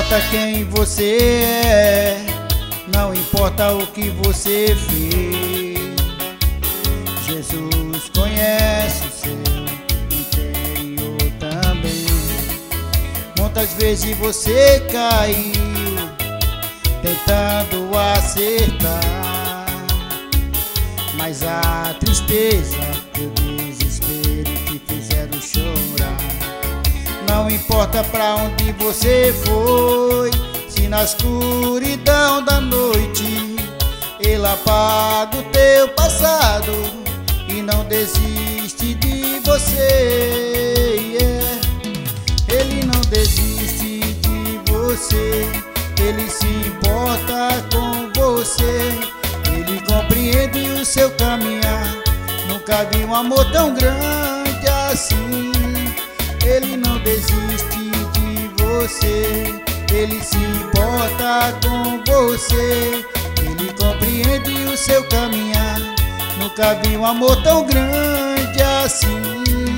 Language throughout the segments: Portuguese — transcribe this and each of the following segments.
importa quem você é, não importa o que você fez, Jesus conhece o seu interior também. Quantas vezes você caiu tentando acertar, mas a tristeza e o desespero te fizeram chorar. Não importa pra onde você foi, se na escuridão da noite Ele apaga o teu passado e não desiste de você. Ele não desiste de você, Ele se importa com você, Ele compreende o seu caminhar. Nunca vi um amor tão grande assim. Ele não desiste de você, Ele se importa com você, Ele compreende o seu caminhar. Nunca vi um amor tão grande assim.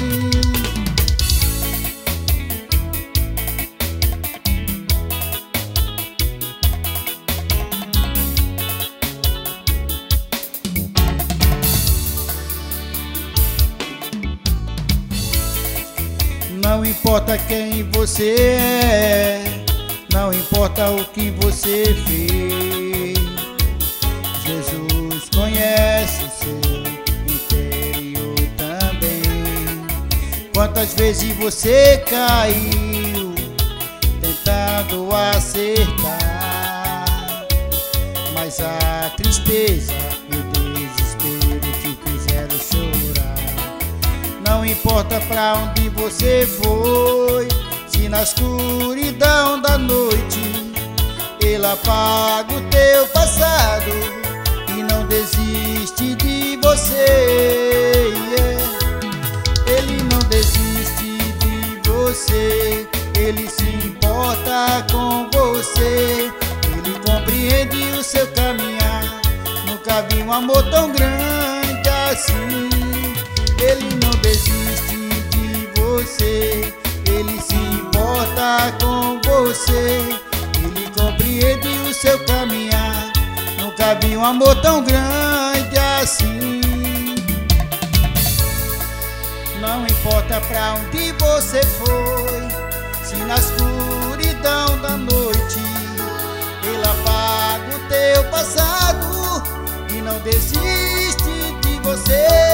Não importa quem você é, não importa o que você fez, Jesus conhece o seu interior também. Quantas vezes você caiu tentando acertar, mas a tristeza e o desespero te fizeram chorar. Não importa pra onde você foi, se na escuridão da noite Ele apaga o teu passado e não desiste de você. Ele não desiste de você, Ele se importa com você, Ele compreende o seu caminhar. Nunca vi um amor tão grande assim. Ele não desiste de você, Ele se importa com você, Ele compreende o seu caminhar. Nunca vi um amor tão grande assim. Não importa pra onde você foi, se na escuridão da noite Ele apaga o teu passado e não desiste de você.